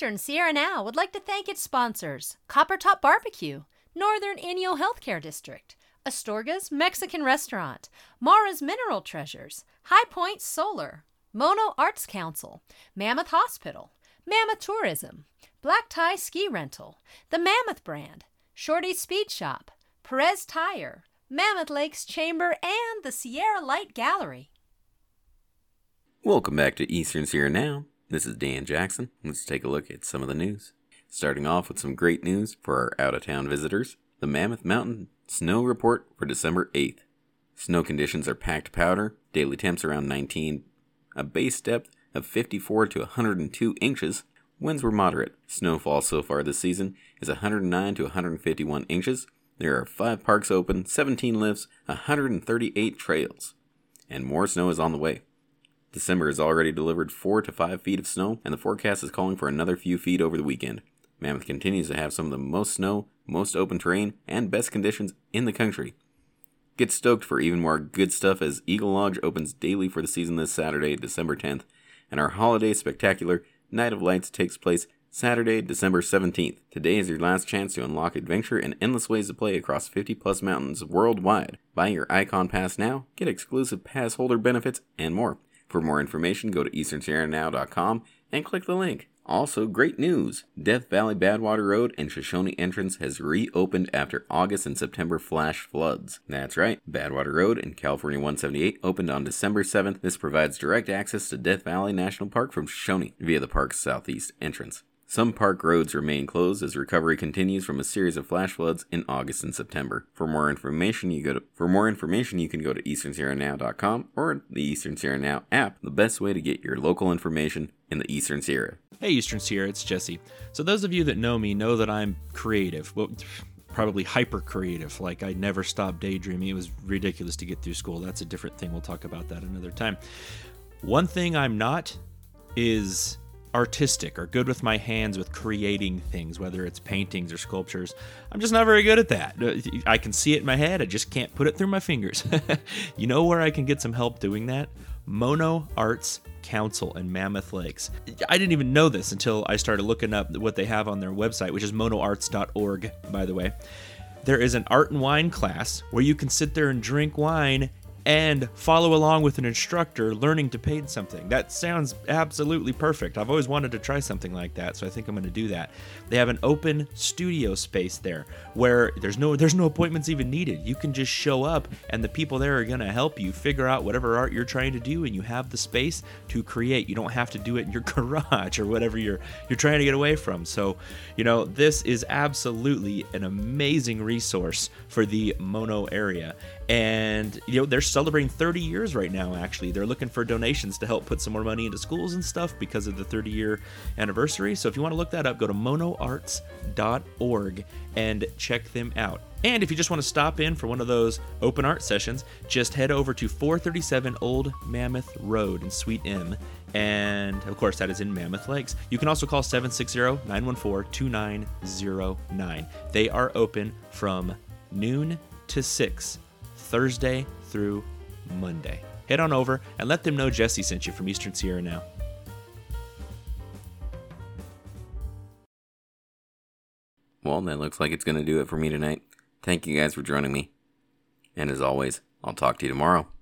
Eastern Sierra Now would like to thank its sponsors, Coppertop Barbecue, Northern Inyo Healthcare District, Astorga's Mexican Restaurant, Mara's Mineral Treasures, High Point Solar, Mono Arts Council, Mammoth Hospital, Mammoth Tourism, Black Tie Ski Rental, the Mammoth Brand, Shorty's Speed Shop, Perez Tire, Mammoth Lakes Chamber, and the Sierra Light Gallery. Welcome back to Eastern Sierra Now. This is Dan Jackson. Let's take a look at some of the news. Starting off with some great news for our out-of-town visitors. The Mammoth Mountain Snow Report for December 8th. Snow conditions are packed powder, daily temps around 19, a base depth of 54 to 102 inches. Winds were moderate. Snowfall so far this season is 109 to 151 inches. There are 5 parks open, 17 lifts, 138 trails. And more snow is on the way. December has already delivered 4 to 5 feet of snow, and the forecast is calling for another few feet over the weekend. Mammoth continues to have some of the most snow, most open terrain, and best conditions in the country. Get stoked for even more good stuff as Eagle Lodge opens daily for the season this Saturday, December 10th, and our holiday spectacular Night of Lights takes place Saturday, December 17th. Today is your last chance to unlock adventure and endless ways to play across 50-plus mountains worldwide. Buy your Icon Pass now, get exclusive pass holder benefits, and more. For more information, go to easternsierranow.com and click the link. Also, great news! Death Valley Badwater Road and Shoshone entrance has reopened after August and September flash floods. That's right, Badwater Road and California 178 opened on December 7th. This provides direct access to Death Valley National Park from Shoshone via the park's southeast entrance. Some park roads remain closed as recovery continues from a series of flash floods in August and September. For more information, you can go to easternsierranow.com or the Eastern Sierra Now app, the best way to get your local information in the Eastern Sierra. Hey Eastern Sierra, it's Jesse. So those of you that know me know that I'm creative. Well, probably hyper creative. Like I never stopped daydreaming. It was ridiculous to get through school. That's a different thing. We'll talk about that another time. One thing I'm not is artistic or good with my hands with creating things, whether it's paintings or sculptures. I'm just not very good at that. I can see it in my head, I just can't put it through my fingers. You know where I can get some help doing that? Mono Arts Council in Mammoth Lakes. I didn't even know this until I started looking up what they have on their website, which is monoarts.org, by the way. There is an art and wine class where you can sit there and drink wine and follow along with an instructor learning to paint something. That sounds absolutely perfect. I've always wanted to try something like that, so I think I'm going to do that. They have an open studio space there where there's no appointments even needed. You can just show up and the people there are going to help you figure out whatever art you're trying to do, and you have the space to create. You don't have to do it in your garage or whatever you're trying to get away from. So, this is absolutely an amazing resource for the Mono area. And, they're celebrating 30 years right now, actually. They're looking for donations to help put some more money into schools and stuff because of the 30-year anniversary. So if you want to look that up, go to monoarts.org and check them out. And if you just want to stop in for one of those open art sessions, just head over to 437 Old Mammoth Road in Suite M. And, of course, that is in Mammoth Lakes. You can also call 760-914-2909. They are open from noon to 6, Thursday through Monday. Head on over and let them know Jesse sent you from Eastern Sierra Now. Well, that looks like it's going to do it for me tonight. Thank you guys for joining me. And as always, I'll talk to you tomorrow.